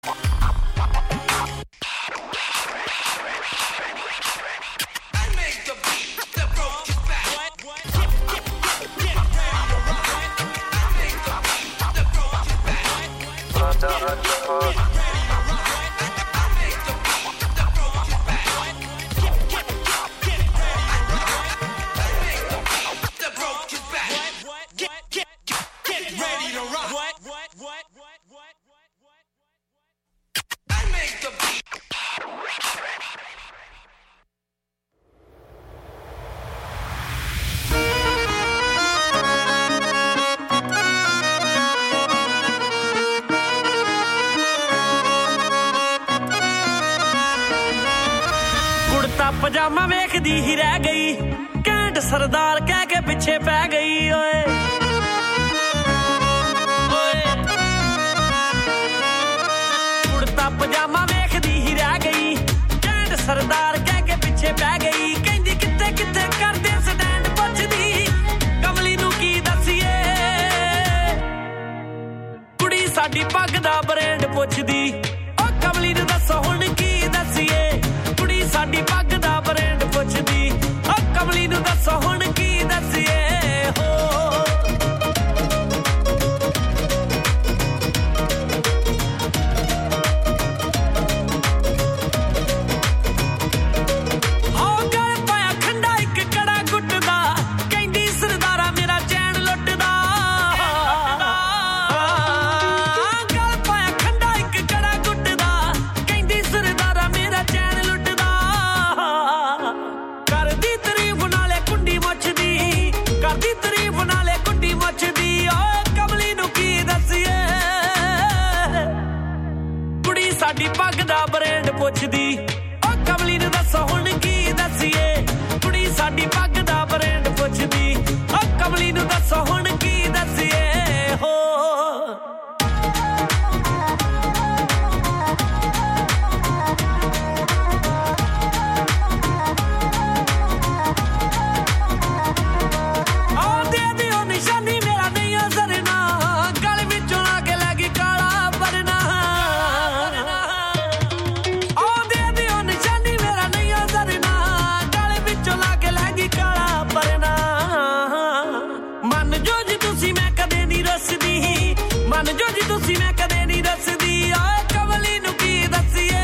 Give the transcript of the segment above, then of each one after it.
ਪਜਾਮਾ ਵੇਖਦੀ ਹੀ ਰਹਿ ਗਈ ਕੈਂਟ ਸਰਦਾਰ ਕਹਿ ਕੇ ਪਿੱਛੇ ਪੈ ਗਈ ਓਏ ਓਏ ਕੁੜਤਾ ਪਜਾਮਾ ਵੇਖਦੀ ਹੀ ਰਹਿ ਗਈ ਕੈਂਟ ਸਰਦਾਰ ਕਹਿ ਕੇ ਪਿੱਛੇ ਪੈ ਗਈ ਕਹਿੰਦੀ ਕਿੱਥੇ ਕਿੱਥੇ ਕਰਦੇ ਸਟੈਂਡ ਪੁੱਛਦੀ ਕਮਲੀ ਨੂੰ ਕੀ ਦੱਸੀਏ ਕੁੜੀ ਸਾਡੀ ਪੱਗ ਦਾ ਬ੍ਰਾਂਡ ਪੁੱਛਦੀ ਓ ਕਮਲੀ ਨੂੰ ਦੱਸੋ ਹੁਣ ਕੀ ਦੱਸੀਏ ਕੁੜੀ ਸਾਡੀ ਪੱਗ ਦਾ ਬ੍ਰਾਂਡ ਪੁੱਛਦੀ ਓ ਕਮਲੀ ਨੂੰ ਦੱਸੋ ਹੁਣ ਕੀ ਦੱਸੀਏ ਸਾਡੀ ਪੱਗ ਦਾ ਬ੍ਰਾਂਡ ਪੁੱਛਦੀ ਓ ਕਮਲੀ ਨੂੰ ਦੱਸੋ ਹੁਣ ਕੀ ਦੱਸੀਏ ਕੁੜੀ ਸਾਡੀ ਪੱਗ ਦਾ ਬ੍ਰਾਂਡ ਪੁੱਛਦੀ ਓ ਕਮਲੀ ਨੂੰ ਦੱਸੋ ਹੁਣ ਕੀ ਦੱਸੀਏ ਹੋ ਜੋ ਜੀ ਤੁਸੀਂ ਮੈਂ ਕਦੇ ਨਹੀਂ ਦੱਸਦੀ ਓਏ ਕਮਲੀ ਨੂੰ ਕੀ ਦੱਸੀਏ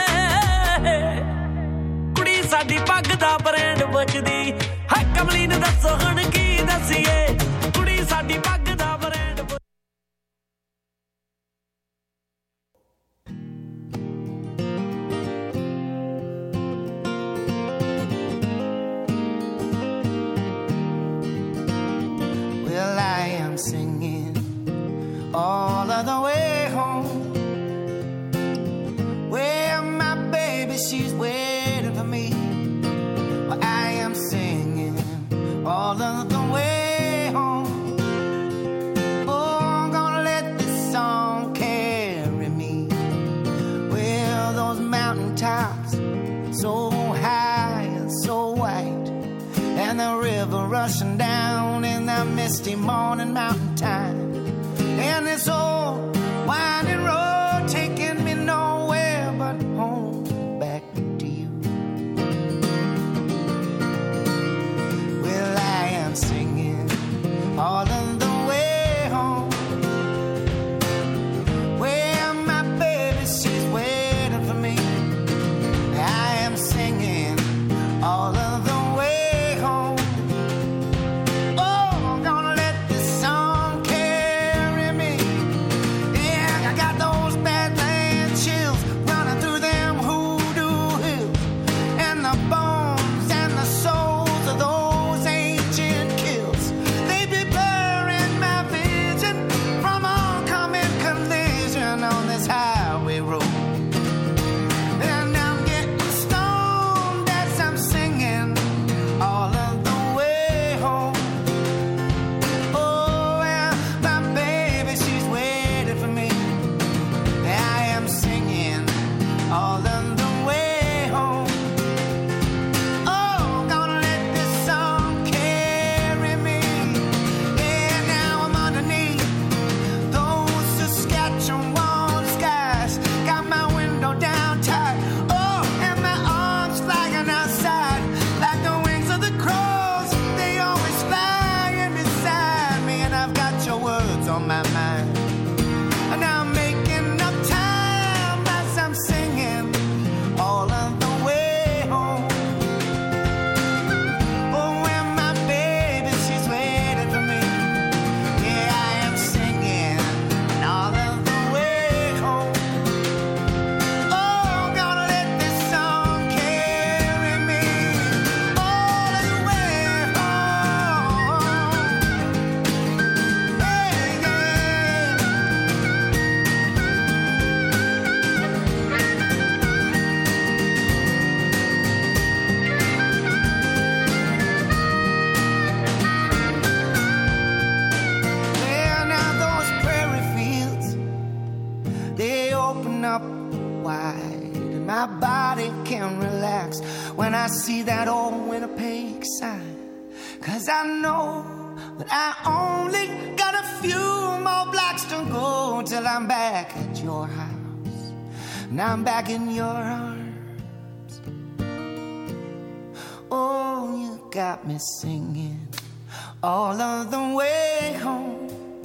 ਕੁੜੀ ਸਾਡੀ ਪੱਗ ਦਾ ਬ੍ਰਾਂਡ ਪੁੱਛਦੀ ਹੈ ਕਮਲੀ ਨੂੰ ਦੱਸੋ ਹੁਣ ਕੀ ਦੱਸੀਏ ਕੁੜੀ ਸਾਡੀ ਪੱਗ ਦਾ brand Well, I am singing all of the way home, where my baby, she's waiting for me. Well, I am singing all of the way home. Oh, I'm gonna let this song carry me. Well, those mountain tops so high and so white, and the river rushing down in the misty morning mountain time. And this old winding road taking me nowhere but home, back to you. Well, I am singing all of the way home, where my baby, she's waiting for me. I am singing all of the way home. Oh, I'm gonna let this song carry me. wide, and my body can relax when I see that old Winnipeg sign. 'Cause I know that I only got a few more blocks to go till I'm back at your house, and I'm back in your arms. Oh, you got me singing all of the way home.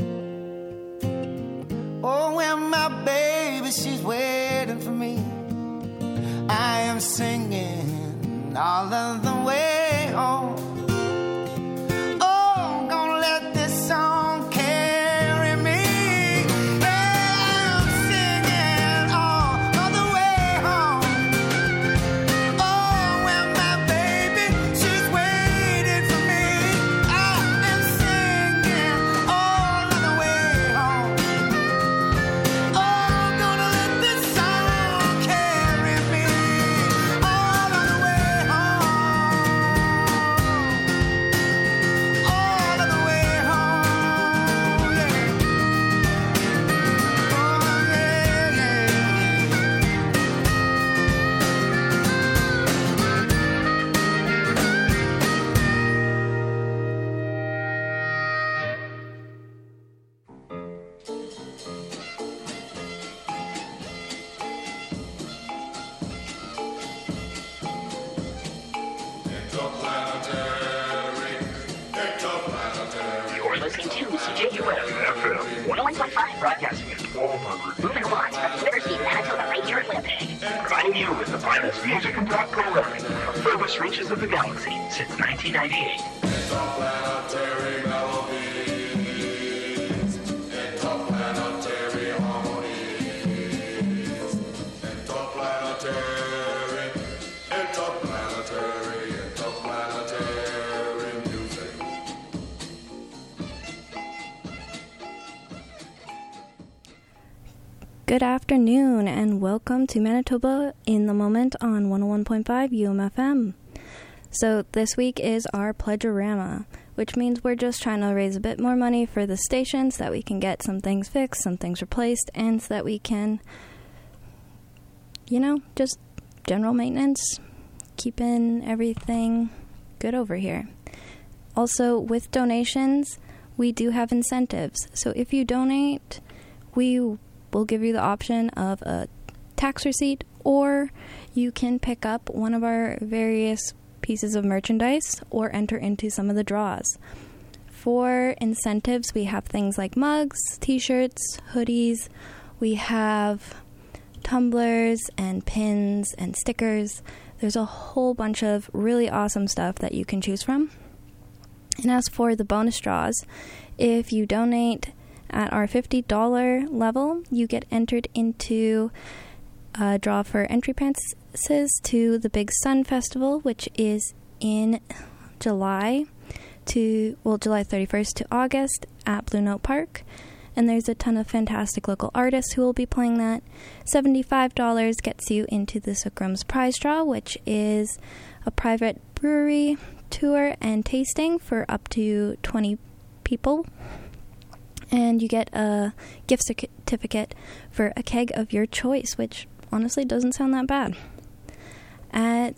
Oh, when my baby, she's waiting for me, I am singing all of the way home. Oh, gonna let this song carry me. Yeah, I'm singing all of the way home. Oh, when my baby, she's waiting for me, I am singing all of the way home. Oh, gonna let this song carry me all of the way home. All of the way home, yeah. Oh, yeah, yeah. You're listening to CJUF FM 101.5, broadcasting at 1200. Moving along from Liberty, Manitoba, right here in Winnipeg. Providing you with the finest music and talk programming from furthest reaches of the galaxy since 1998. Interplanetary melodies, interplanetary harmonies, interplanetary music. Good afternoon and welcome to Manitoba in the Moment on 101.5 UMFM. So this week is our Pledge-orama, which means we're just trying to raise a bit more money for the station so that we can get some things fixed, some things replaced, and so that we can, just general maintenance, keeping everything good over here. Also, with donations, we do have incentives. So if you donate, we will give you the option of a tax receipt, or you can pick up one of our various pieces of merchandise or enter into some of the draws. For incentives, we have things like mugs, t-shirts, hoodies. We have tumblers and pins and stickers. There's a whole bunch of really awesome stuff that you can choose from. And as for the bonus draws, if you donate at our $50 level, you get entered into a draw for entry passes to the Big Sun Festival, which is in July 31st to August at Blue Note Park. And there's a ton of fantastic local artists who will be playing that. $75 gets you into the Sookrums Prize Draw, which is a private brewery tour and tasting for up to 20 people. And you get a gift certificate for a keg of your choice, which honestly doesn't sound that bad. At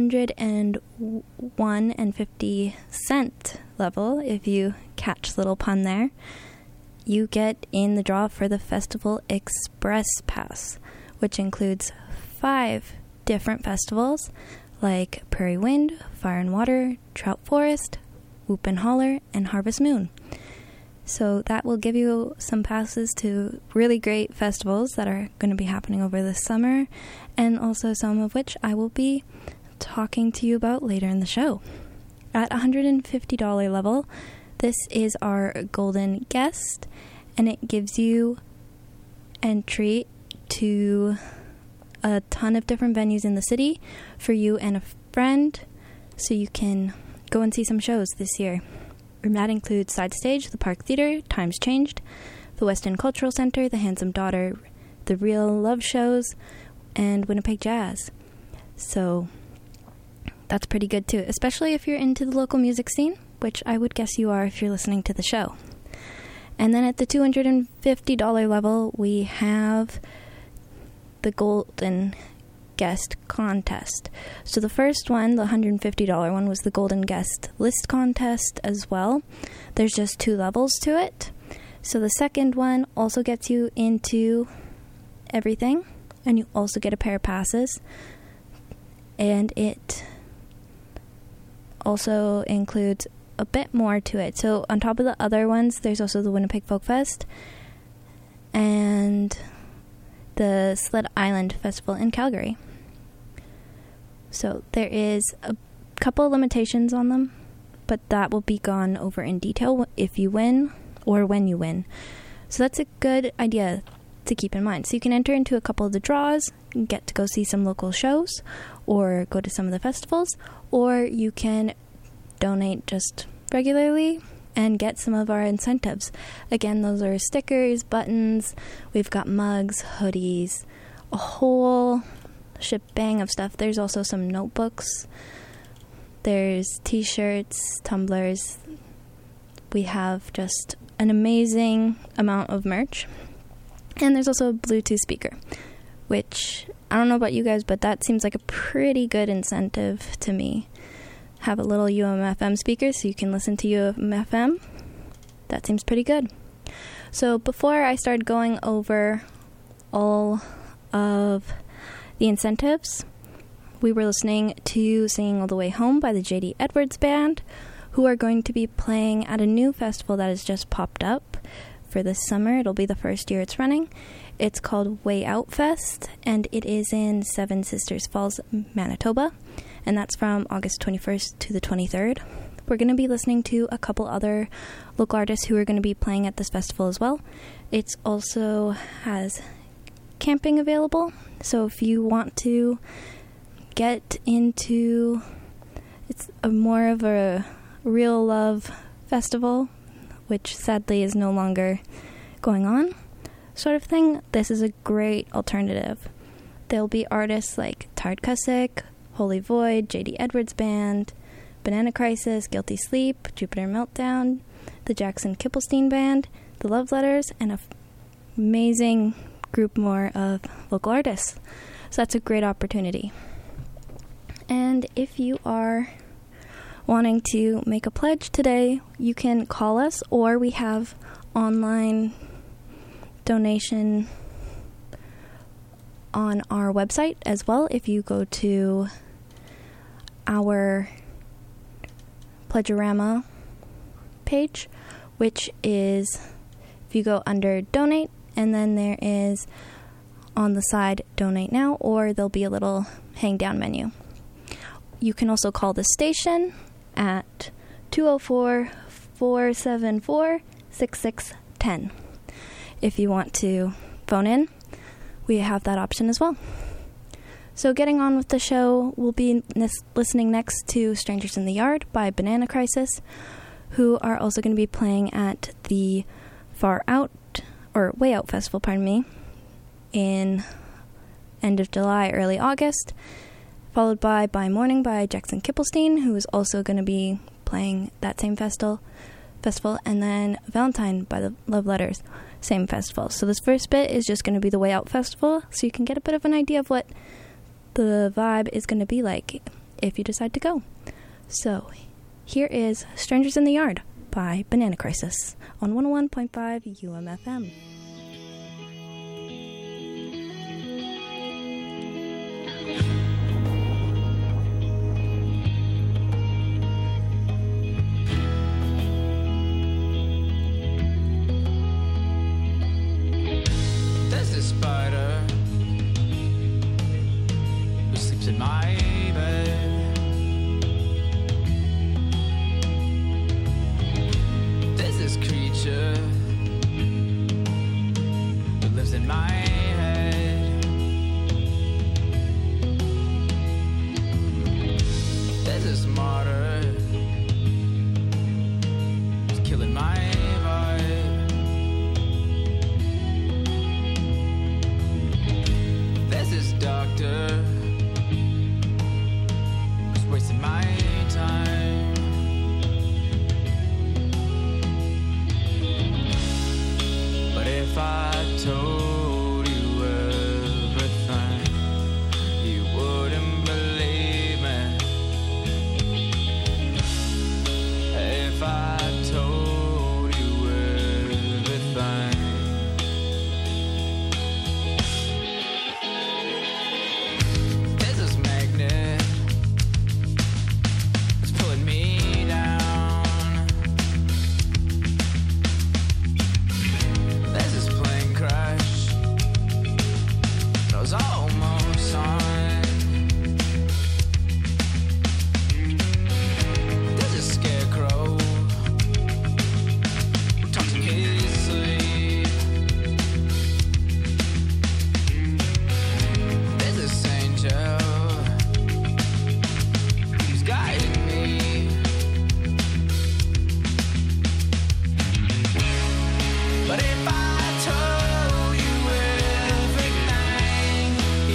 $101.50 level, if you catch the little pun there, you get in the draw for the Festival Express Pass, which includes 5 different festivals like Prairie Wind, Fire and Water, Trout Forest, Whoop and Holler, and Harvest Moon. So that will give you some passes to really great festivals that are going to be happening over the summer, and also some of which I will be talking to you about later in the show. At $150 level, this is our golden guest, and it gives you entry to a ton of different venues in the city for you and a friend, so you can go and see some shows this year. And that includes Side Stage, the Park Theatre, Times Changed, the West End Cultural Centre, the Handsome Daughter, the Real Love Shows, and Winnipeg Jazz. So that's pretty good too, especially if you're into the local music scene, which I would guess you are if you're listening to the show. And then at the $250 level, we have the Golden Guest Contest. So the first one, the $150 one, was the Golden Guest List Contest as well. There's just 2 levels to it. So the second one also gets you into everything, and you also get a pair of passes. And it also includes a bit more to it. So on top of the other ones, there's also the Winnipeg Folk Fest and the Sled Island Festival in Calgary. So there is a couple of limitations on them, but that will be gone over in detail if you win or when you win. So that's a good idea to keep in mind. So you can enter into a couple of the draws, get to go see some local shows, or go to some of the festivals, or you can donate just regularly and get some of our incentives. Again, those are stickers, buttons, we've got mugs, hoodies, a whole shebang of stuff. There's also some notebooks, there's t-shirts, tumblers. We have just an amazing amount of merch. And there's also a Bluetooth speaker, which I don't know about you guys, but that seems like a pretty good incentive to me. Have a little UMFM speaker so you can listen to UMFM. That seems pretty good. So before I started going over all of the incentives, we were listening to Singing All the Way Home by the J.D. Edwards Band, who are going to be playing at a new festival that has just popped up for this summer. It'll be the first year it's running. It's called Way Out Fest, and it is in Seven Sisters Falls, Manitoba, and that's from August 21st to the 23rd. We're going to be listening to a couple other local artists who are going to be playing at this festival as well. It also has camping available, so if you want to get into, it's a more of a real love festival, which sadly is no longer going on, sort of thing, this is a great alternative. There'll be artists like Tired Cussick, Holy Void, J.D. Edwards Band, Banana Crisis, Guilty Sleep, Jupiter Meltdown, the Jackson Kipplestein Band, the Love Letters, and an amazing group more of local artists. So that's a great opportunity. And if you are wanting to make a pledge today, you can call us, or we have online donation on our website as well. If you go to our Pledgeorama page, which is, if you go under donate, and then there is on the side donate now, or there'll be a little hang down menu. You can also call the station at 204-474-6610. If you want to phone in, we have that option as well. So getting on with the show, we'll be listening next to Strangers in the Yard by Banana Crisis, who are also going to be playing at the Way Out Festival, in end of July, early August, followed by Morning by Jackson Kipplestein, who is also going to be playing that same festival, and then Valentine by the Love Letters, same festival. So this first bit is just going to be the Way Out Festival, so you can get a bit of an idea of what the vibe is going to be like if you decide to go. So here is Strangers in the Yard by Banana Crisis on 101.5 UMFM. There's this spider who sleeps in my bed. There's this creature was almost on. There's a scarecrow who talks in his sleep. There's this angel who's guiding me. But if I told you everything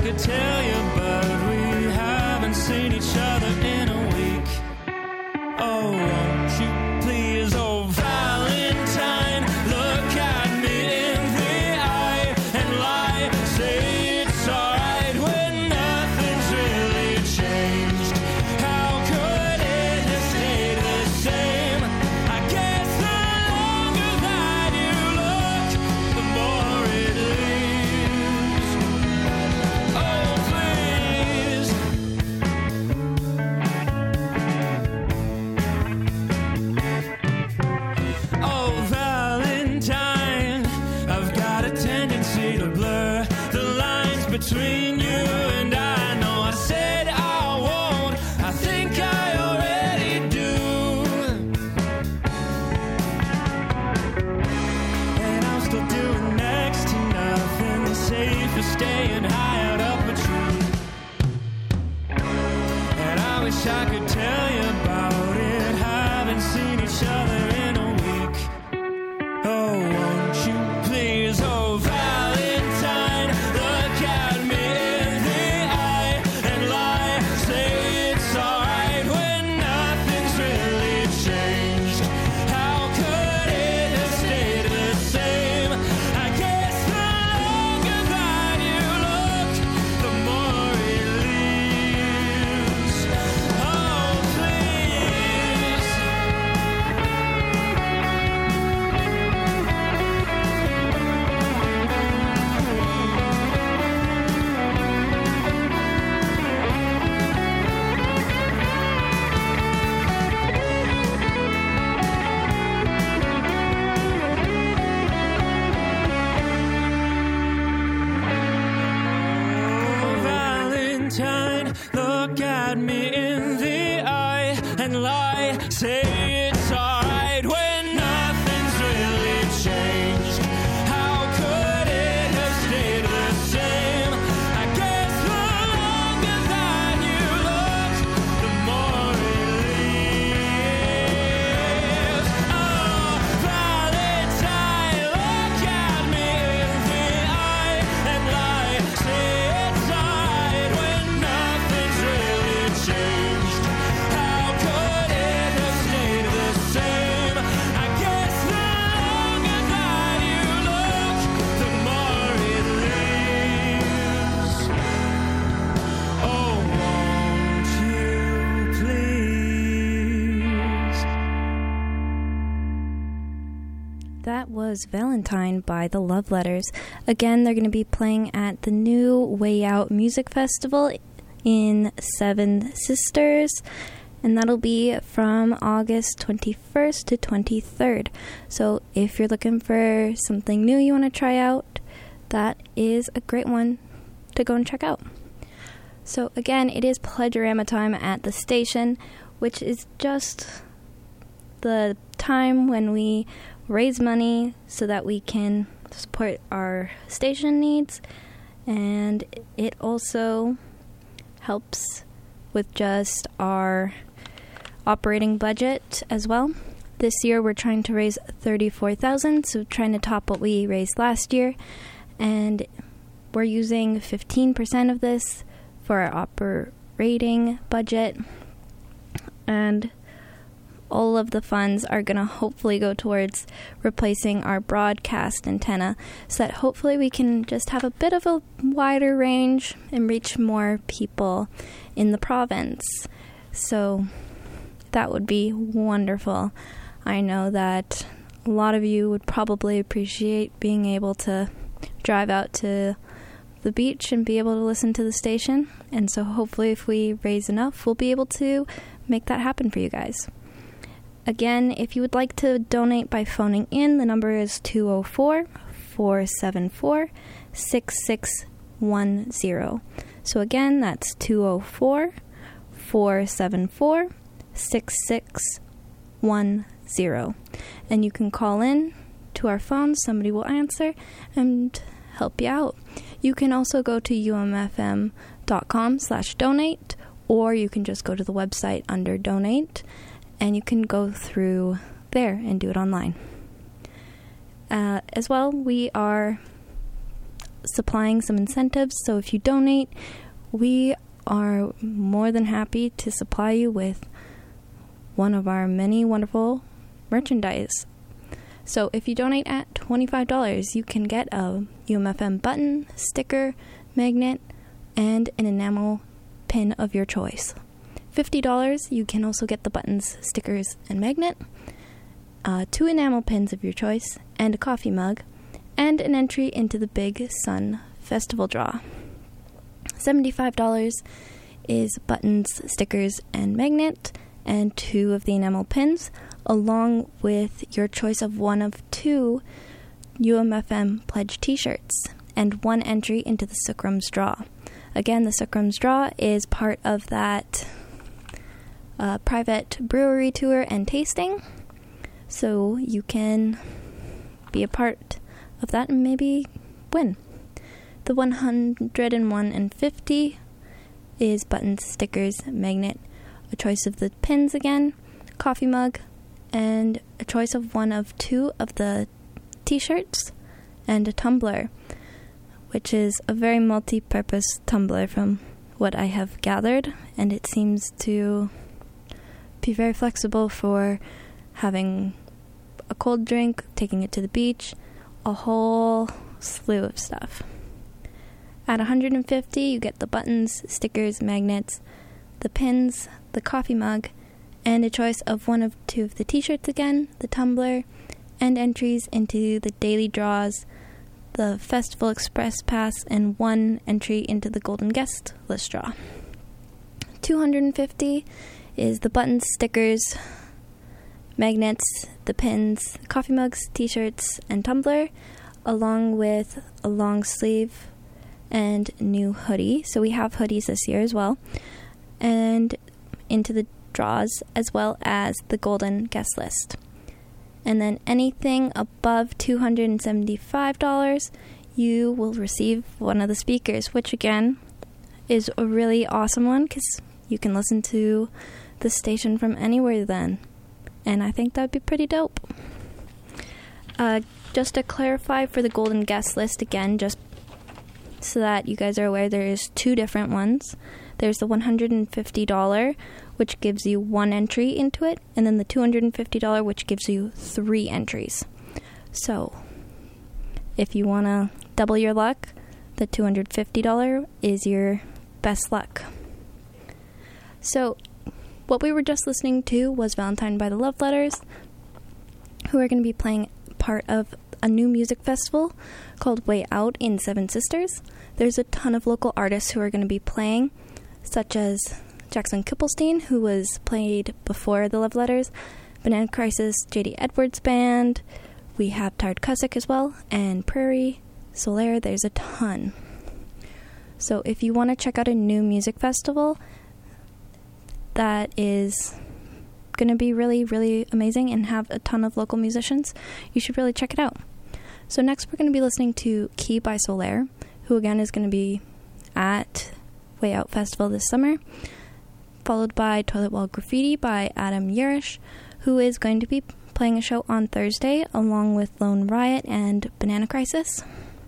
could tell you, but we haven't seen each other in a week. Oh, won't you please, oh Valentine, look at me in the eye and lie, say it's alright when nothing's really changed. How could it have stayed the same? I guess the longer that you look, the more it leaves. Oh, please. Oh, Valentine, I've got a tendency to blur the lines between you and I. Know I said I won't, I think I already do. And I'm still doing next to nothing, safe for staying high out up a tree. And I wish I could tell you about it, haven't seen each other in a week. Oh, won't you please, oh Valentine, look at me in the eye and lie, say it's alright when nothing's really changed. How could it have stayed the same? I guess the longer that you look, the more it leaves. Oh, please. Oh, Valentine, look at me in the eye and lie, say it's alright when nothing's really changed. How could it have stayed the same? I guess the longer that you look, the more it leaves. Oh, Valentine, look at me in the eye and lie, say it's alright when nothing's really changed. How could it have stayed the same? I guess the longer that you look, the more it leaves. Oh, won't you please? That was Valentine by the Love Letters. Again, they're going to be playing at the new Way Out Music Festival in Seven Sisters, and that'll be from August 21st to 23rd. So if you're looking for something new you want to try out, that is a great one to go and check out. So again, it is Pledgerama time at the station, which is just the time when we raise money so that we can support our station needs, and it also helps with just our operating budget as well. This year we're trying to raise $34,000, so trying to top what we raised last year, and we're using 15% of this for our operating budget, and all of the funds are going to hopefully go towards replacing our broadcast antenna, so that hopefully we can just have a bit of a wider range and reach more people in the province. So that would be wonderful. I know that a lot of you would probably appreciate being able to drive out to the beach and be able to listen to the station, and so hopefully if we raise enough, we'll be able to make that happen for you guys. Again, if you would like to donate by phoning in, the number is 204-474-6610. So again, that's 204-474-6610. And you can call in to our phone, somebody will answer and help you out. You can also go to umfm.com/donate, or you can just go to the website under donate, and you can go through there and do it online. As well, we are supplying some incentives. So if you donate, we are more than happy to supply you with one of our many wonderful merchandise. So if you donate at $25, you can get a UMFM button, sticker, magnet, and an enamel pin of your choice. $50, you can also get the buttons, stickers, and magnet, 2 enamel pins of your choice, and a coffee mug, and an entry into the Big Sun Festival draw. $75 is buttons, stickers, and magnet, and 2 of the enamel pins, along with your choice of one of 2 UMFM pledge t-shirts, and 1 entry into the Sookrums draw. Again, the Sookrums draw is part of that private brewery tour and tasting, so you can be a part of that and maybe win. The 101 and 50 is buttons, stickers, magnet, a choice of the pins again, coffee mug, and a choice of one of 2 of the t-shirts, and a tumbler, which is a very multi-purpose tumbler from what I have gathered, and it seems to be very flexible for having a cold drink, taking it to the beach, a whole slew of stuff. At $150, you get the buttons, stickers, magnets, the pins, the coffee mug, and a choice of one of 2 of the t-shirts again, the tumbler, and entries into the daily draws, the Festival Express Pass, and 1 entry into the Golden Guest List draw. $250 is the buttons, stickers, magnets, the pins, coffee mugs, t-shirts, and tumbler, along with a long sleeve and new hoodie. So we have hoodies this year as well. And into the draws, as well as the Golden Guest List. And then anything above $275, you will receive one of the speakers, which again is a really awesome one because you can listen to the station from anywhere then. And I think that'd be pretty dope. Just to clarify for the Golden Guest List again, just so that you guys are aware, there is 2 different ones. There's the $150, which gives you 1 entry into it, and then the $250, which gives you 3 entries. So, if you want to double your luck, the $250 is your best luck. So, what we were just listening to was Valentine by the Love Letters, who are going to be playing part of a new music festival called Way Out in Seven Sisters. There's a ton of local artists who are going to be playing, such as Jackson Kippelstein, who was played before the Love Letters, Banana Crisis, J.D. Edwards Band, we have Tired Cussick as well, and Prairie, Solaire. There's a ton. So if you want to check out a new music festival that is going to be really, really amazing and have a ton of local musicians, you should really check it out. So next we're going to be listening to Key by Solaire, who again is going to be at Way Out Festival this summer, followed by Toilet Wall Graffiti by Adam Yurish, who is going to be playing a show on Thursday along with Lone Riot and Banana Crisis.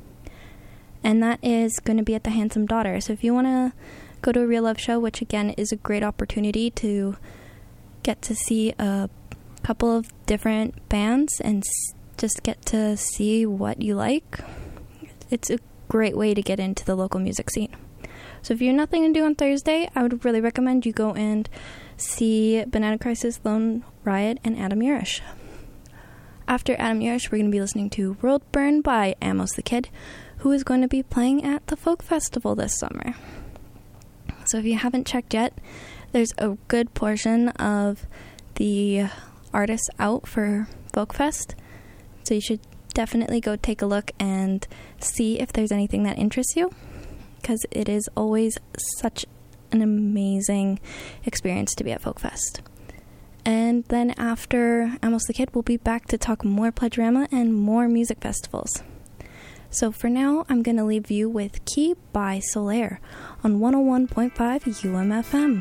And that is going to be at the Handsome Daughter. So if you want to go to a Real Love show, which again is a great opportunity to get to see a couple of different bands and just get to see what you like, it's a great way to get into the local music scene. So if you have nothing to do on Thursday, I would really recommend you go and see Banana Crisis, Lone Riot, and Adam Yurish. After Adam Yurish, we're going to be listening to World Burn by Amos the Kid, who is going to be playing at the Folk Festival this summer. So if you haven't checked yet, there's a good portion of the artists out for Folk Fest, so you should definitely go take a look and see if there's anything that interests you, because it is always such an amazing experience to be at Folk Fest. And then after Amos the Kid, we'll be back to talk more Pledgerama and more music festivals. So for now, I'm going to leave you with Key by Solaire on 101.5 UMFM.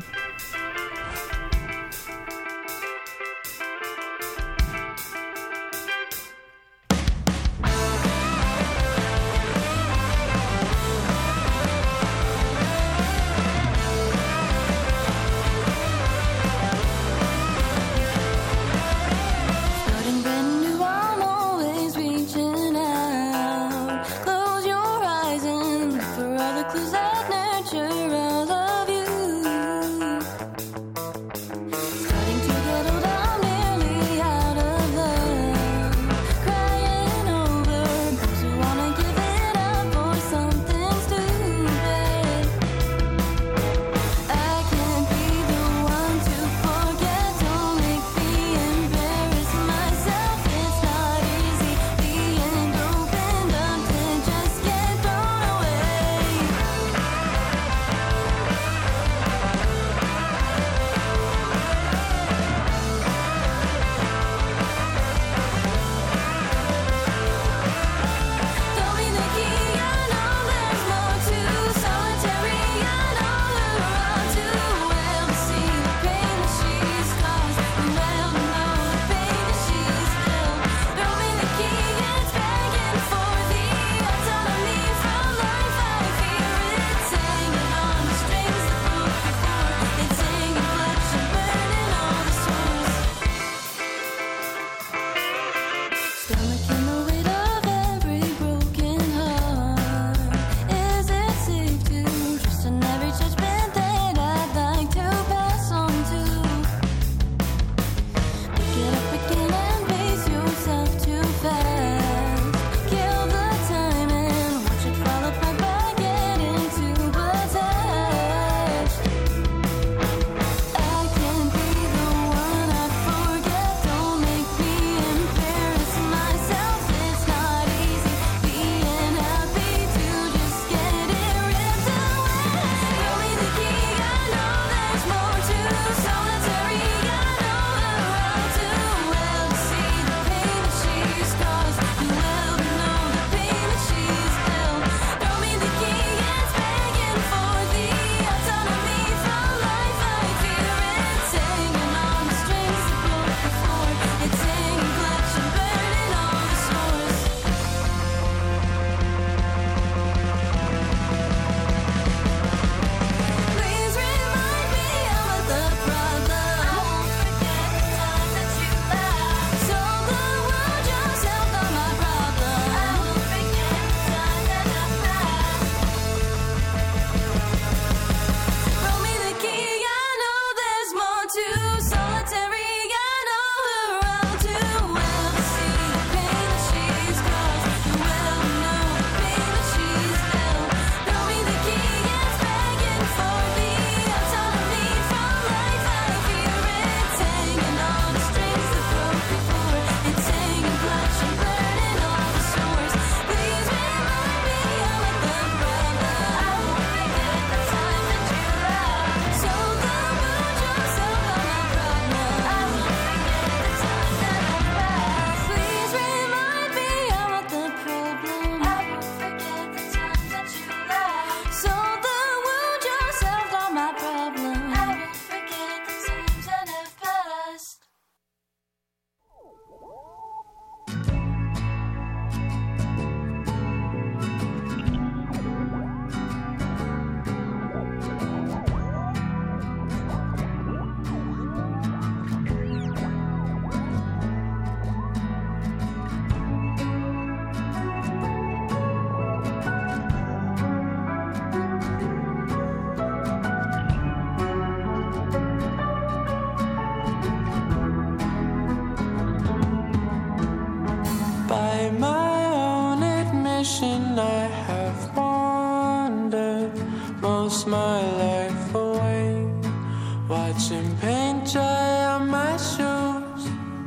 ocean I have wandered most my life away, watching paint dry on my shoes.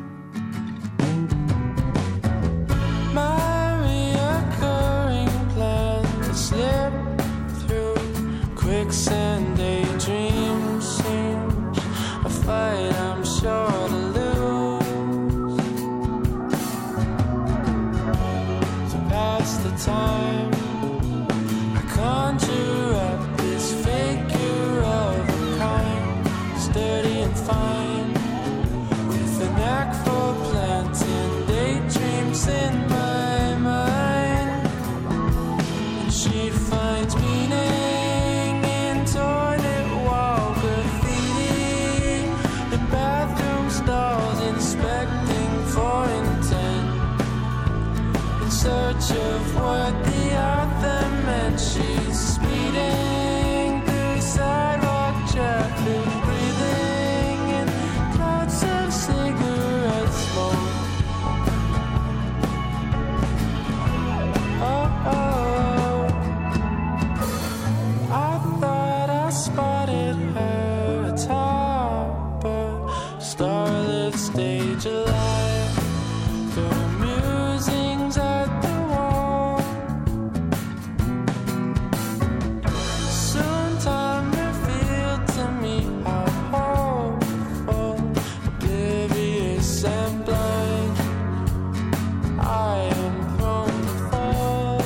My reoccurring plan to slip through quicksand daydreams seems a fight I'm sure to lose. To pass the time, I conjure up this figure of a kind, sturdy and fine, with a knack for planting daydreams in my mind. And she finds meaning in toilet wall graffiti, the bathroom stalls, inspecting for intent, in search of what the author meant. She's speeding through sidewalk traffic, breathing in clouds of cigarette smoke. Oh, I thought I spotted her atop a starlit stage alive, her musings at the wall. Soon time revealed to me how hopeful, oblivious and blind I am prone to fall.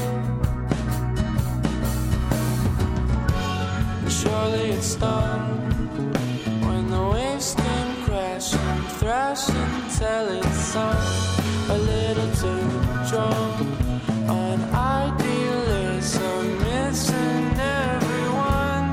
Surely it stung when the waves came crashing, thrashing till it sunk a little too drunk on idealism, missing everyone.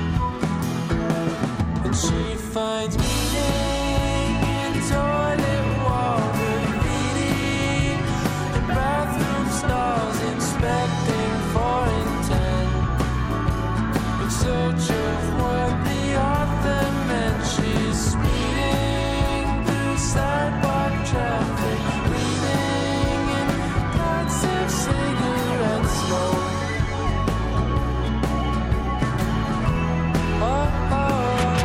And she finds meaning in toilet wall graffiti, the bathroom stalls, inspecting for intent, in search of what the author meant. She's speeding through sidewalk traffic, breathing in clouds of cigarette smoke. Oh, oh.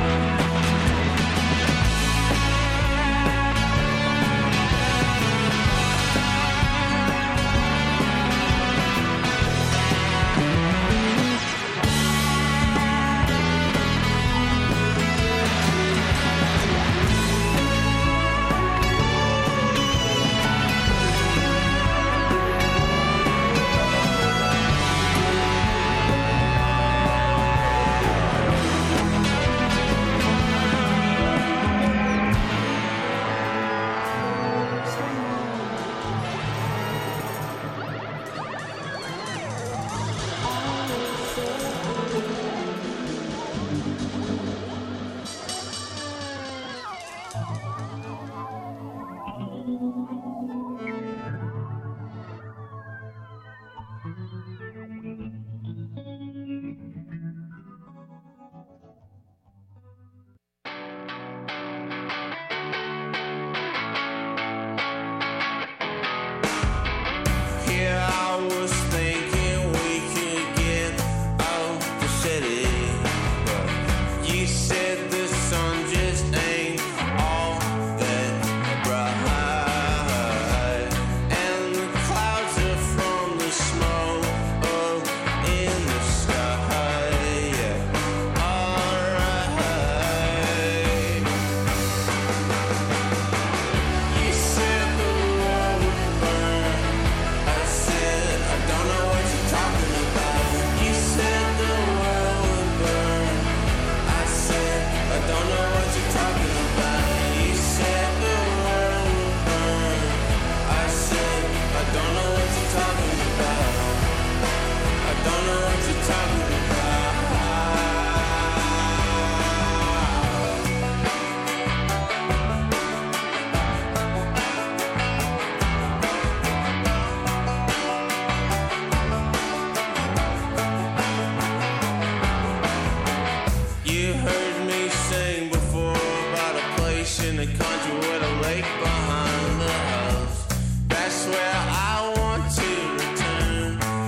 Here I was thinking we could get out the city, but you said the sun just ain't all that bright, and the clouds are from the smoke up in the sky. Yeah, alright. You said the world would burn. I said, I don't know what you're talking about. You said the world would burn. I said, I don't know what you're talking about. You said the world would burn. I said, I don't know what you're talking about. I don't know what you're talking about. You heard me sing before about a place in the country with a lake behind the house. That's where I want to return.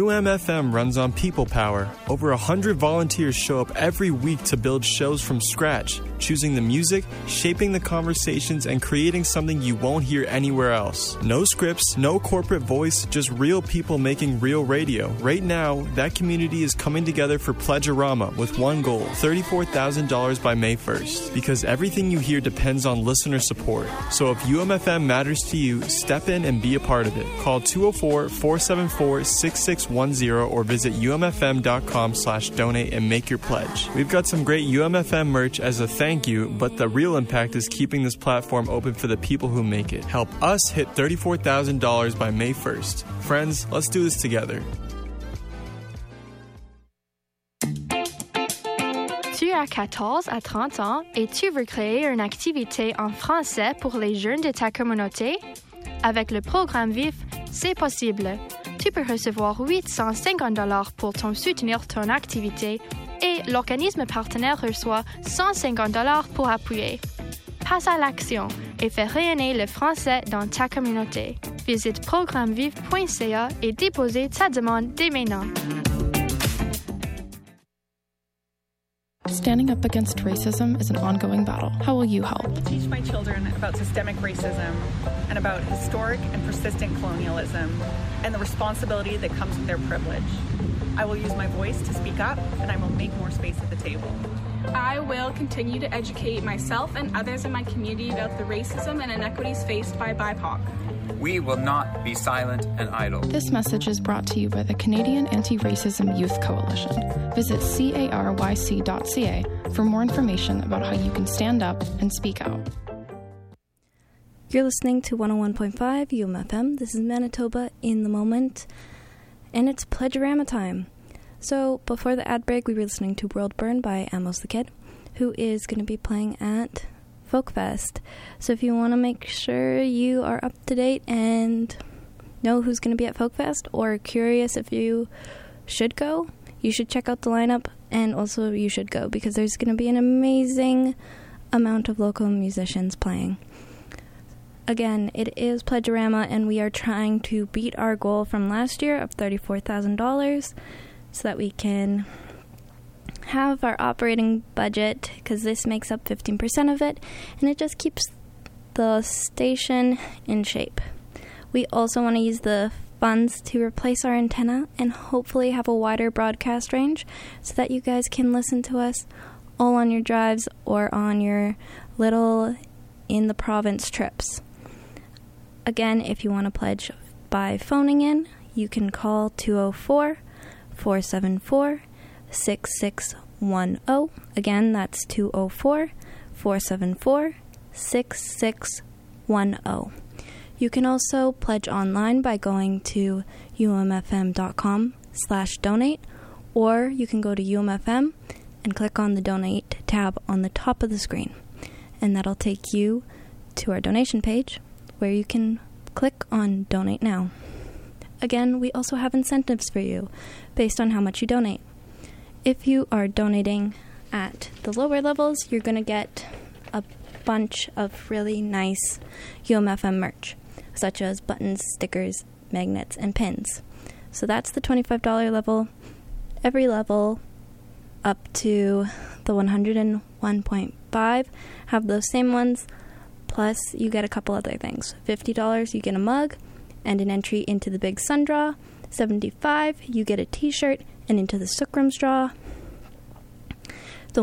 UMFM runs on people power. Over 100 volunteers show up every week to build shows from scratch, choosing the music, shaping the conversations, and creating something you won't hear anywhere else. No scripts, no corporate voice, just real people making real radio. Right now, that community is coming together for Pledgerama with one goal, $34,000 by May 1st. Because everything you hear depends on listener support. So if UMFM matters to you, step in and be a part of it. Call 204-474-6610 or visit umfm.com/donate and make your pledge. We've got some great UMFM merch as a thank you, but the real impact is keeping this platform open for the people who make it. Help us hit $34,000 by May 1st. Friends, let's do this together. Tu as 14 à 30 ans et tu veux créer une activité en français pour les jeunes de ta communauté? Avec le programme VIF, c'est possible. Tu peux recevoir $850 pour soutenir ton activité et l'organisme partenaire reçoit $150 pour appuyer. Passe à l'action et fais rayonner le français dans ta communauté. Visite programmeviv.ca et dépose ta demande dès maintenant. Standing up against racism is an ongoing battle. How will you help? Teach my children about systemic racism and about historic and persistent colonialism and the responsibility that comes with their privilege. I will use my voice to speak up, and I will make more space at the table. I will continue to educate myself and others in my community about the racism and inequities faced by BIPOC. We will not be silent and idle. This message is brought to you by the Canadian Anti-Racism Youth Coalition. Visit caryc.ca for more information about how you can stand up and speak out. You're listening to 101.5 UMFM. This is Manitoba in the Moment, and it's Pledgerama time. So before the ad break, we were listening to World Burn by Amos the Kid, who is going to be playing at Folkfest. So if you want to make sure you are up to date and know who's going to be at Folkfest, or curious if you should go, you should check out the lineup, and also you should go because there's going to be an amazing amount of local musicians playing. Again, it is Pledgerama, and we are trying to beat our goal from last year of $34,000 so that we can have our operating budget, because this makes up 15% of it, and it just keeps the station in shape. We also want to use the funds to replace our antenna and hopefully have a wider broadcast range so that you guys can listen to us all on your drives or on your little in the province trips. Again, if you want to pledge by phoning in, you can call 204-474-6610. Again, that's 204-474-6610. You can also pledge online by going to umfm.com/donate, or you can go to UMFM and click on the donate tab on the top of the screen, and that'll take you to our donation page where you can click on donate now. Again, we also have incentives for you based on how much you donate. If you are donating at the lower levels, you're going to get a bunch of really nice UMFM merch, such as buttons, stickers, magnets, and pins. So that's the $25 level. Every level up to the 101.5 have those same ones, plus you get a couple other things. $50, you get a mug and an entry into the Big Sun Draw. $75, you get a t-shirt and into the Sukram Draw. The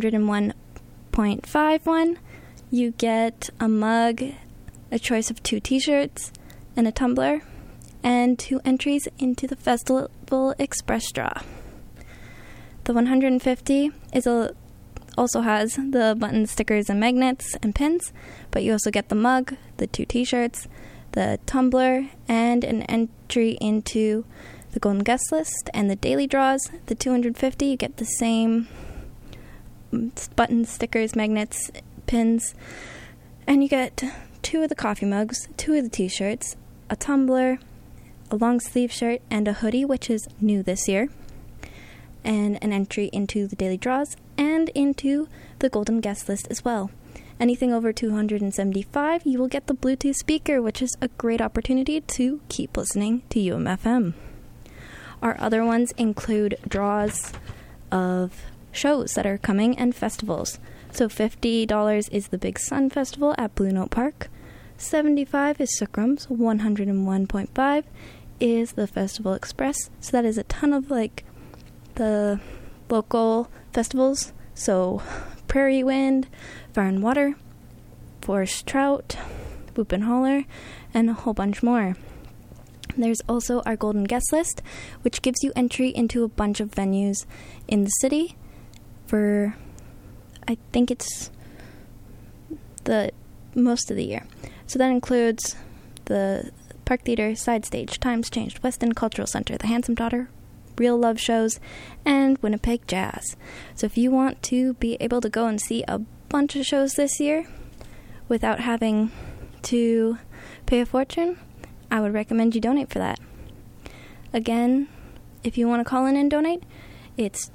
101.5 one, you get a mug, a choice of 2 t-shirts, and a tumbler, and 2 entries into the Festival Express Draw. The 150 also has the buttons, stickers, and magnets and pins, but you also get the mug, the 2 t-shirts, the tumbler, and an entry into the Golden Guest List and the daily draws. The 250, you get the same buttons, stickers, magnets, pins, and you get 2 of the coffee mugs, 2 of the t-shirts, a tumbler, a long sleeve shirt, and a hoodie, which is new this year, and an entry into the daily draws and into the Golden Guest List as well. Anything over $275, you will get the Bluetooth speaker, which is a great opportunity to keep listening to UMFM. Our other ones include draws of shows that are coming and festivals. So $50 is the Big Sun Festival at Blue Note Park. $75 is Sukram's. 101.5 is the Festival Express. So that is a ton of like the local festivals. So Prairie Wind, Fire and Water, Forest Trout, Whoop and Holler, and a whole bunch more. There's also our Golden Guest List, which gives you entry into a bunch of venues in the city for, I think it's the most of the year. So that includes the Park Theater, Side Stage, Times Changed, West End Cultural Center, The Handsome Daughter, Real Love Shows, and Winnipeg Jazz. So if you want to be able to go and see a bunch of shows this year without having to pay a fortune, I would recommend you donate for that. Again, if you want to call in and donate, it's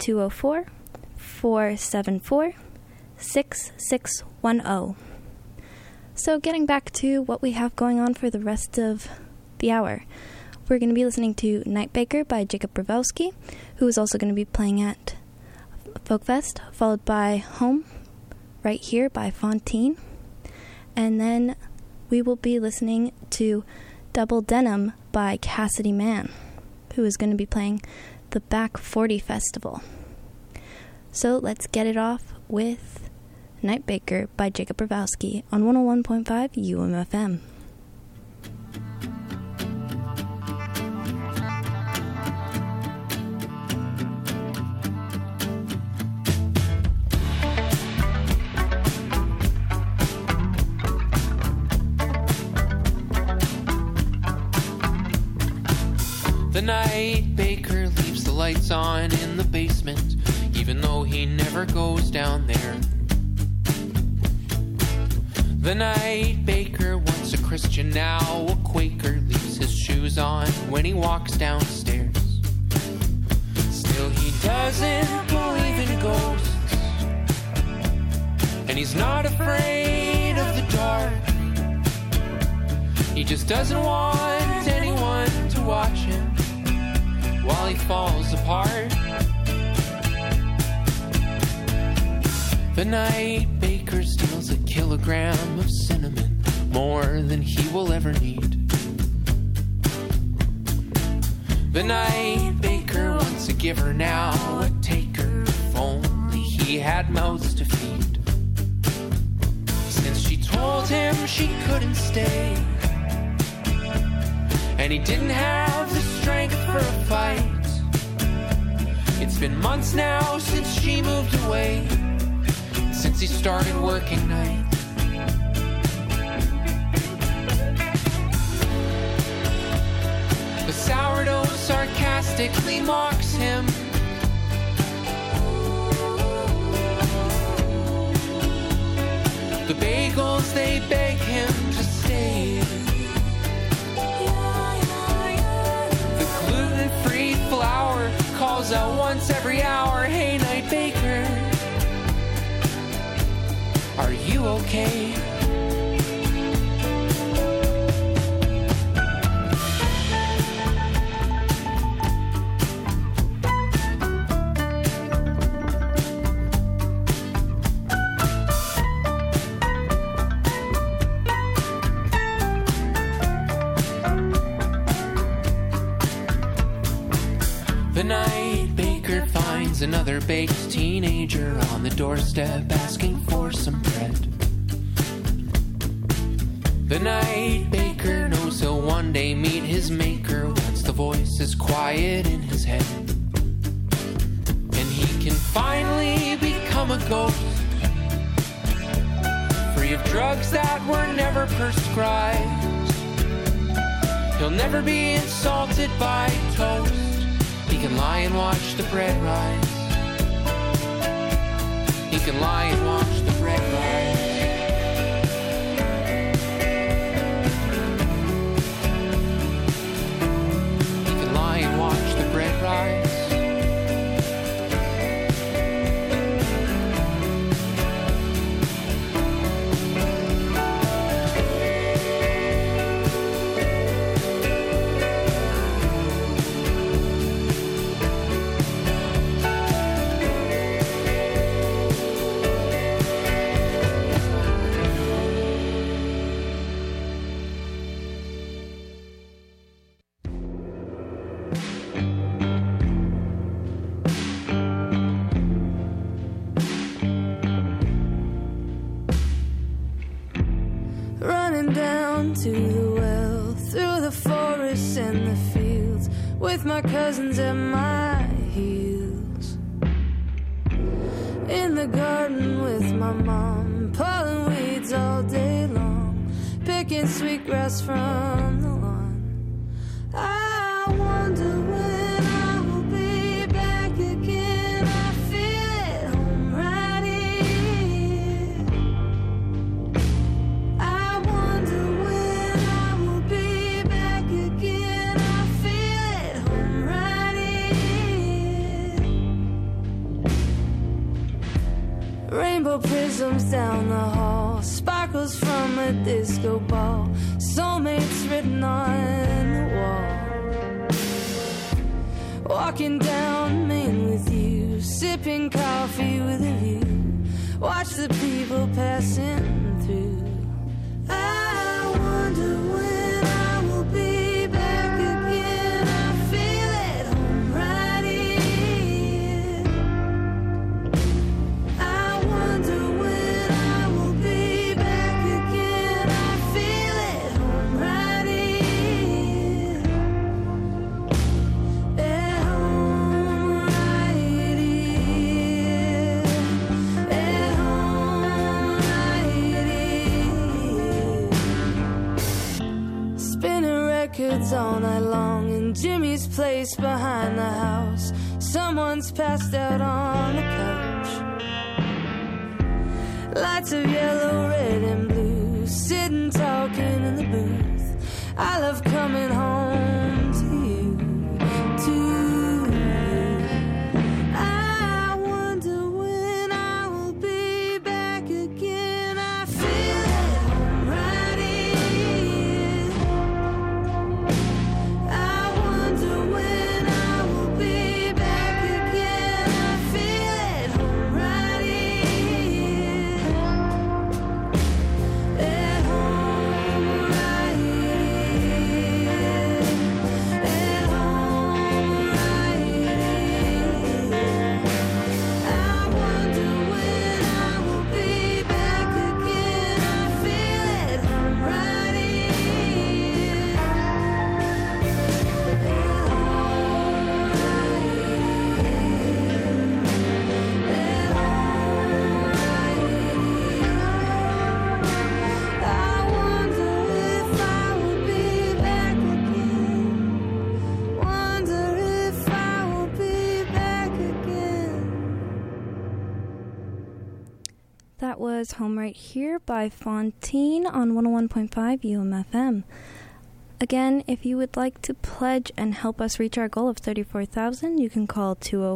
204-474-6610. So getting back to what we have going on for the rest of the hour, we're going to be listening to Night Baker by Jacob Brzezowski, who is also going to be playing at Folkfest, followed by Home, Right Here by Fontaine. And then we will be listening to Double Denim by Cassidy Mann, who is going to be playing the Back 40 Festival. So let's get it off with Night Baker by Jacob Brzezowski on 101.5 UMFM. The night baker leaves the lights on in the basement, even though he never goes down there. The night baker, once a Christian, now a Quaker, leaves his shoes on when he walks downstairs. Still he doesn't believe in ghosts, and he's not afraid of the dark. He just doesn't want anyone to watch him while he falls apart. The night baker steals a kilogram of cinnamon, more than he will ever need. The night baker, once a giver, now a taker. If only he had mouths to feed. Since she told him she couldn't stay, and he didn't have the strength for a fight. It's been months now since she moved away, since he started working nights. The sourdough sarcastically mocks him. The bagels, they beg him to stay. The gluten-free flour calls out once every hour, "Hey, night baker, are you okay?" The night baker finds another baked teenager on the doorstep asking for some bread. The night baker knows he'll one day meet his maker once the voice is quiet in his head, and he can finally become a ghost, free of drugs that were never prescribed. He'll never be insulted by toast. He can lie and watch the bread rise. He can lie and watch the bread rise. He can lie and watch the bread rise. to the well, through the forests and the fields, with my cousins at my heels. In the garden with my mom, pulling weeds all day long, picking sweetgrass from the lawn. I wonder when I will be back again. I feel at home right here. I wonder when I will be back again. I feel at home right here. Rainbow prisms down the hall, sparkles from a disco ball, soulmates written on the wall. Walking down Main with you, sipping coffee with a view, watch the people passing through. I wonder when I will be back again. I feel at home right here. I wonder when I will be back again. I feel at home right here. At home right here. At home right here. Spinning records all night long in Jimmy's place behind the house. Someone's passed out on the couch. Lights of yellow, red, and blue, sitting talking in the booth. I love coming home to you, to you. I wonder when I will be back again. I feel at home right here. I wonder when I will be back again. I feel at home right here. At home right here. At home right here. I wonder when I will be back again. I feel at home right here. I wonder if I will be back again. Wonder if I will be back again. That was Home Right Here by Fontaine on 101.5 UMFM. Again, if you would like to pledge and help us reach our goal of 34,000, you can call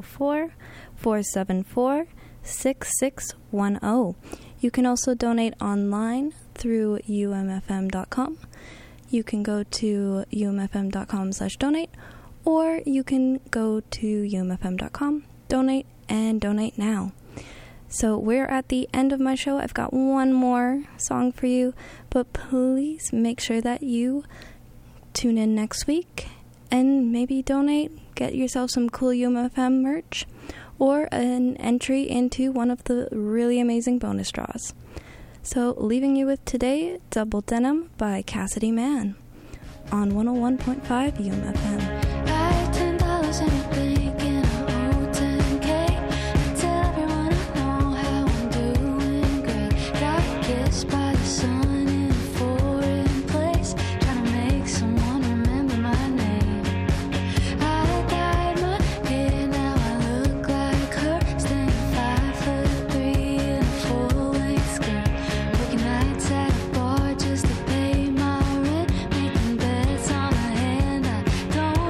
204-474-6610. You can also donate online through umfm.com. You can go to umfm.com/donate, or you can go to umfm.com, donate, and donate now. So we're at the end of my show. I've got one more song for you, but please make sure that you tune in next week and maybe donate, get yourself some cool UMFM merch, or an entry into one of the really amazing bonus draws. So leaving you with today, Double Denim by Cassidy Mann on 101.5 UMFM. $10 in your bank and I owe 10K. I tell everyone I know how I'm doing great. Got kissed by the sun in a foreign place, trying to make someone remember my name. I dyed my hair, now I look like her, staying 5'3" in a full-length skirt, working nights at a bar just to pay my rent, making bets on a hand I don't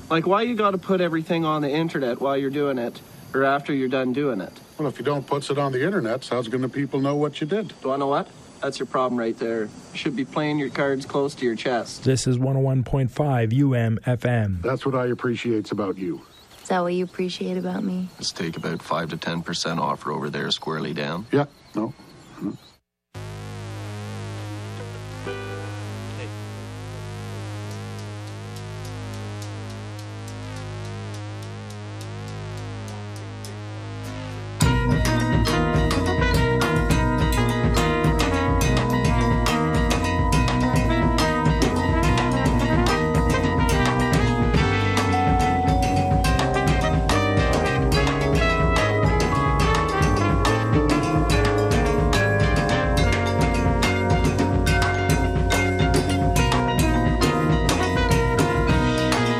Like, why you got to put everything on the internet while you're doing it, or after you're done doing it? Well, if you don't put it on the internet, how's going to people know what you did? Do you want to know what? That's your problem right there. You should be playing your cards close to your chest. This is 101.5 UM-FM. That's what I appreciate about you. Is that what you appreciate about me? Let's take about 5 to 10% off over there, squarely down. Yeah, no.